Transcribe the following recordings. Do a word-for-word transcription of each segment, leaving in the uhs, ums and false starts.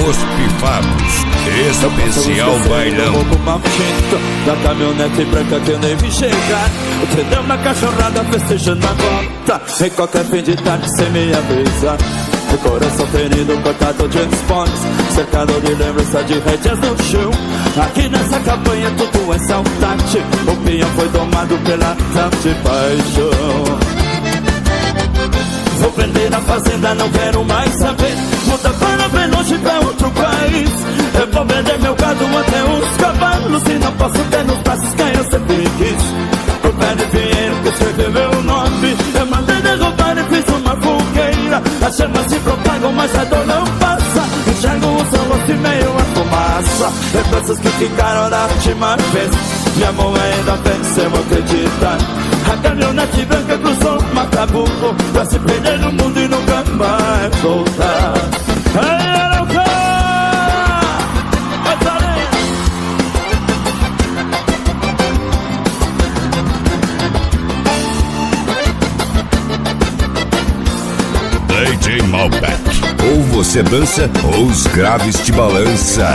Os Pifados, especial bailão. Da caminhonete branca que eu nem vi chegar. Você deu uma cachorrada festejando a volta. Em qualquer fim de tarde sem me avisar. O coração ferido, cortado de esportes, cercado de lembrança de rédeas no chão. Aqui nessa campanha tudo é saudade. O pinhão foi domado pela tal de paixão. Vou vender a fazenda, não quero mais saber. Muda para bem longe, pra outro país. Eu vou vender meu gado até os cavalos. E não posso ter nos braços quem eu sempre quis. O pé de dinheiro que escreveu meu nome. Eu mandei derrubar e fiz uma fogueira. As chamas se propagam, mas a dor não passa. Enxergo o seu rosto e meio a fumaça. Lembranças que ficaram da última vez. Minha mão ainda vence, eu acreditar. A caminhonete branca cruzou Macabuco pra se perder no mundo e nunca mais voltar. Hey, Arauca! D J Malbec. Ou você dança ou os graves te balança.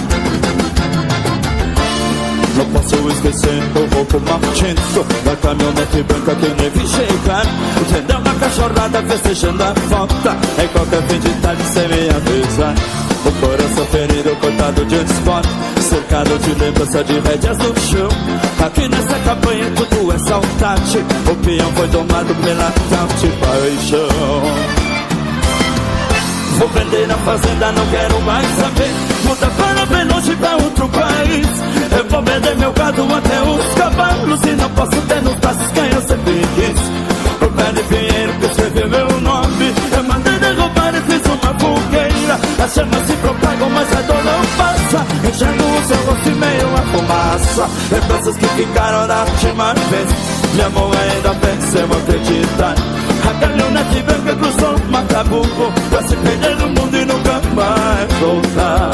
Não posso esquecer o roubo maldito da caminhonete branca que eu nem vi chegar. Entendeu uma cachorrada festejando a volta. Em qualquer fim de tarde sem me avisar. O coração ferido, cortado de esporte, cercado de lembrança de rédeas no chão. Aqui nessa campanha tudo é saudade. O peão foi domado pela tal de paixão. Vou vender a fazenda, não quero mais saber. Muda para bem longe, pra outro país. Eu vou vender meu gado até os cavalos. E não posso ter nos braços quem eu sempre quis. O pé de dinheiro que escreveu meu nome. Eu mandei derrubar e fiz uma fogueira. As chamas se propagam, mas a dor não passa. Enxergo o seu rosto e meio a fumaça. Lembranças que ficaram da última vez. Minha mão ainda vence, eu acreditar. A caminhonete branca cruzou Macabuco pra se perder no mundo e nunca mais voltar.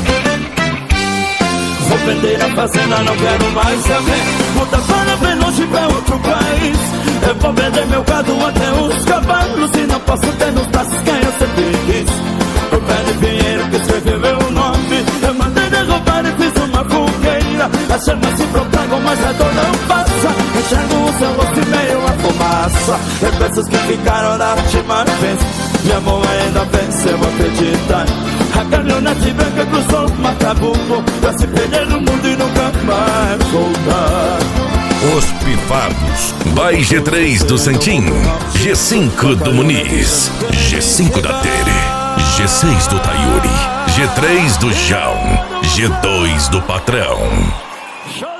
Vou vender a fazenda, não quero mais saber. Muda para bem longe, pra outro país. Eu vou vender meu gado até os cavalos. E não posso ter nos braços quem eu sempre quis. O pé de dinheiro que escreveu meu nome. Eu mandei derrubar e fiz uma fogueira. As chamas se propagam, mas a dor não passa. Enxergo o seu rosto e meio a fumaça. Lembranças que ficaram da última vez. Minha mão ainda vence, eu acreditar. A caminhonete branca cruzou Macabuco pra se perder no mundo e nunca mais voltar. Os Pifados. By G três do Santim, G cinco do Muniz, G cinco da Tere, G seis do Tayuri, G três do João, G dois do Patrão.